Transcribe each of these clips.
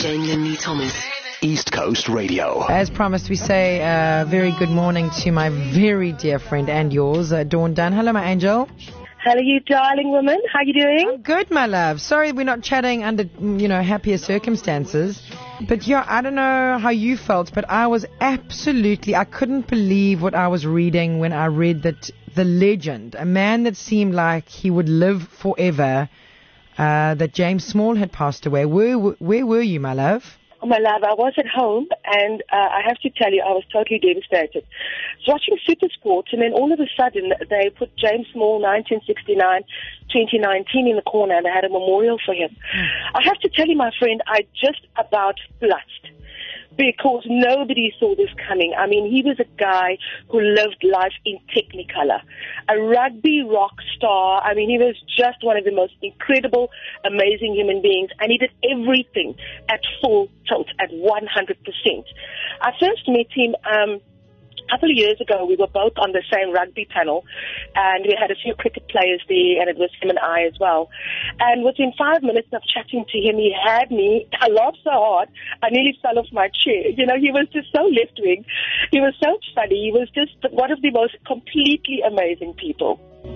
Jane Linley Thomas. East Coast Radio. As promised, we say very good morning to my very dear friend and yours, Dawn Dunn. Hello, my angel. Hello, you darling woman. How you doing? I'm good, my love. Sorry we're not chatting under, happier circumstances. But yeah, I don't know how you felt, but I couldn't believe what I was reading when I read that the legend, a man that seemed like he would live forever, that James Small had passed away. Where were you, my love? Oh, my love, I was at home, and I have to tell you, I was totally devastated. I was watching Super Sports, and then all of a sudden, they put James Small, 1969-2019 in the corner, and they had a memorial for him. I have to tell you, my friend, I just about blushed, because nobody saw this coming. I mean, he was a guy who lived life in technicolor, a rugby rock star. I mean, he was just one of the most incredible, amazing human beings, and he did everything at full tilt, at 100%. I first met him a couple of years ago. We were both on the same rugby panel, and we had a few cricket players there, and it was him and I as well. And within 5 minutes of chatting to him, he had me. I laughed so hard, I nearly fell off my chair. You know, he was just so left-wing. He was so funny. He was just one of the most completely amazing people.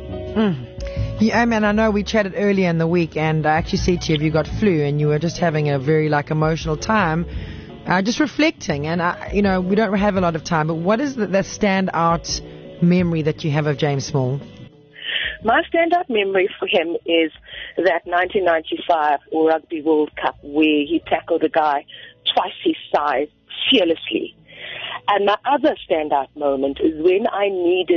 Yeah, I mean, I know we chatted earlier in the week, and I actually said to you, have you got flu? And you were just having a very, emotional time. Just reflecting, and we don't have a lot of time, but what is the standout memory that you have of James Small? My standout memory for him is that 1995 Rugby World Cup where he tackled a guy twice his size fearlessly. And my other standout moment is when I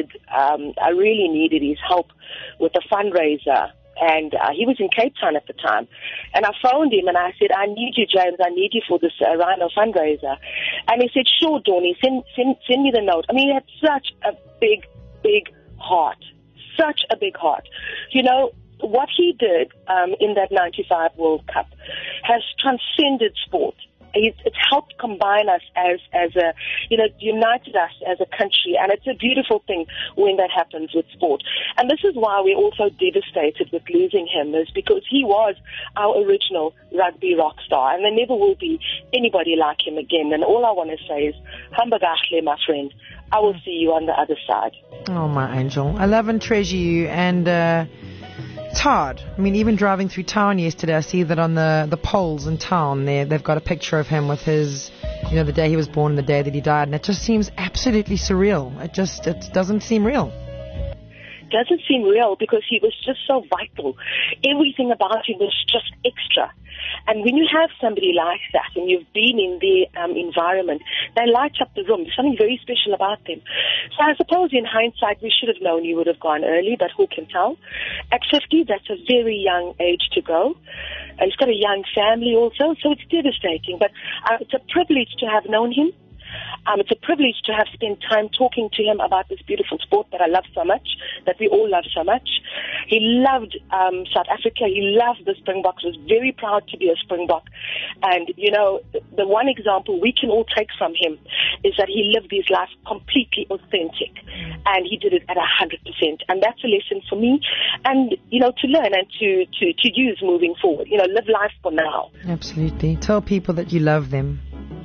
really needed his help with a fundraiser. And he was in Cape Town at the time. And I phoned him and I said, I need you, James. I need you for this Rhino fundraiser. And he said, sure, Donnie, send me the note. I mean, he had such a big, big heart. Such a big heart. You know, what he did in that 95 World Cup has transcended sport. It's helped combine us as united us as a country, and it's a beautiful thing when that happens with sport. And this is why we're also devastated with losing him, is because he was our original rugby rock star, and there never will be anybody like him again. And all I want to say is, hamba gashle, my friend. I will see you on the other side. Oh, my angel. I love and treasure you, and it's hard. I mean, even driving through town yesterday, I see that on the poles in town there, they've got a picture of him with his, the day he was born and the day that he died, and it just seems absolutely surreal. It doesn't seem real. Doesn't seem real because he was just so vital. Everything about him was just extra. And when you have somebody like that and you've been in the environment, they light up the room. There's something very special about them. So I suppose in hindsight we should have known you would have gone early, but who can tell? At 50, that's a very young age to go. He's got a young family also, so it's devastating. But it's a privilege to have known him. It's a privilege to have spent time talking to him about this beautiful sport that I love so much, that we all love so much. He loved South Africa. He loved the Springboks, was very proud to be a Springbok. And, the one example we can all take from him is that he lived his life completely authentic. And he did it at 100%. And that's a lesson for me and, to learn and to use moving forward. Live life for now. Absolutely. Tell people that you love them.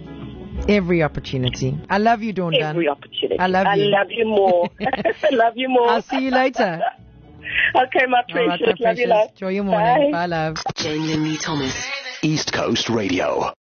Every opportunity. I love you, Dawn Dunn. Every opportunity. I love you. I love you more. I love you more. I'll see you later. Okay, my precious. Right, my love you, love. Enjoy your morning. Bye. Bye, love. Jane Linley Thomas. East Coast Radio.